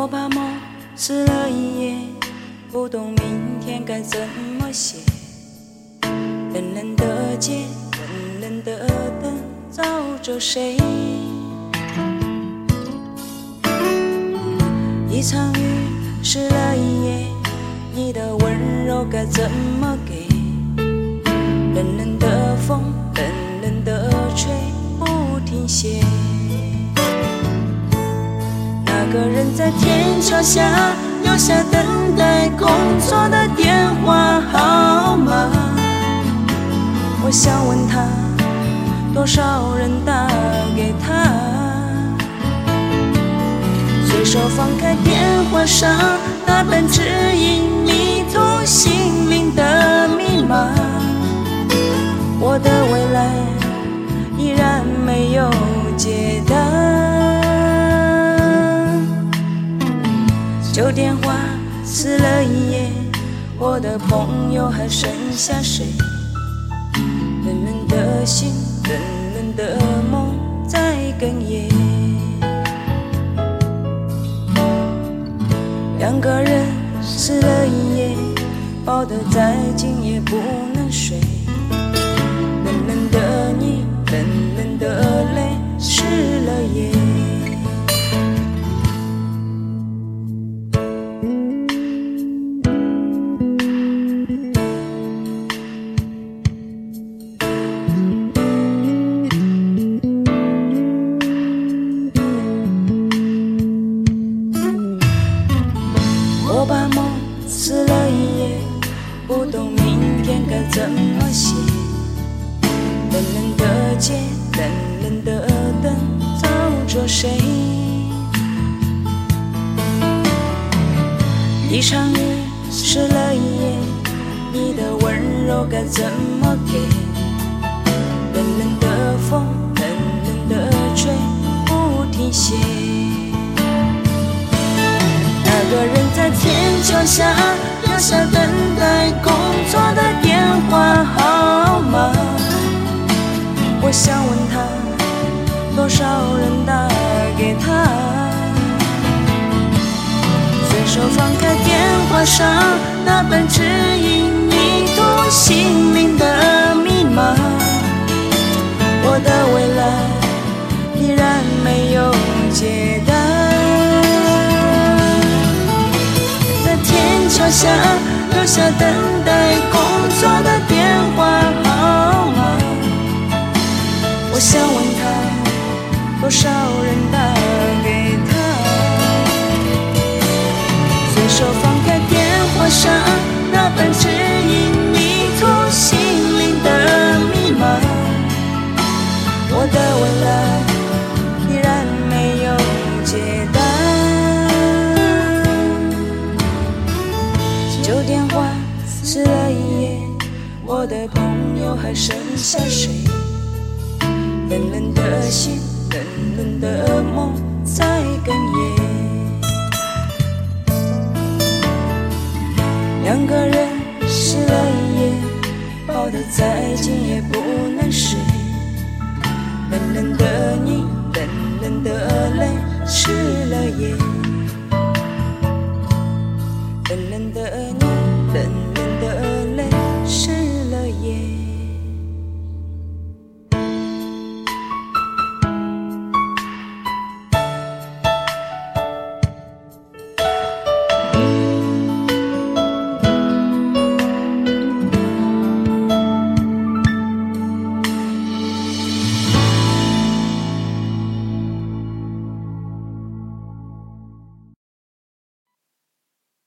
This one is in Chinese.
我把梦撕了一页，不懂明天该怎么写。冷冷的街，冷冷的灯，照着谁？一场雨湿了一夜，你的温柔该怎么给？冷冷的风，冷冷的吹，不停歇。那个人在天桥下留下等待工作的电话号码，我想问他，多少人打给他？随手放开电话上那本指引迷途心灵的密码，我的未来依然没有解答。旧电话撕了一页，我的朋友还剩下谁？冷冷的心，冷冷的梦在哽咽。两个人撕了一夜，抱得再紧也不能睡。冷冷的你，冷冷的泪，湿了夜。我把梦撕了一夜，不懂明天该怎么写。冷冷的街，冷冷的灯，照着谁？一场雨湿了一夜，你的温柔该怎么给？冷冷的风，冷冷的吹，不停歇。那个人在天桥下留下等待工作的电话号码，我想问他，多少人打给他？随手放开电话上那本指引迷途心灵的密码，我的未来依然没有解答。天桥下留下等待工作的电话号码，我想问他，多少人打给他？随手放开电话上那本指引迷途心灵的密码，我的未来依然没有解答。旧电话撕了一夜，我的朋友还剩下谁？冷冷的心，冷冷的梦在哽咽。两个人湿了一夜，抱得再紧也不能睡。冷冷的你，冷冷的泪，湿了夜。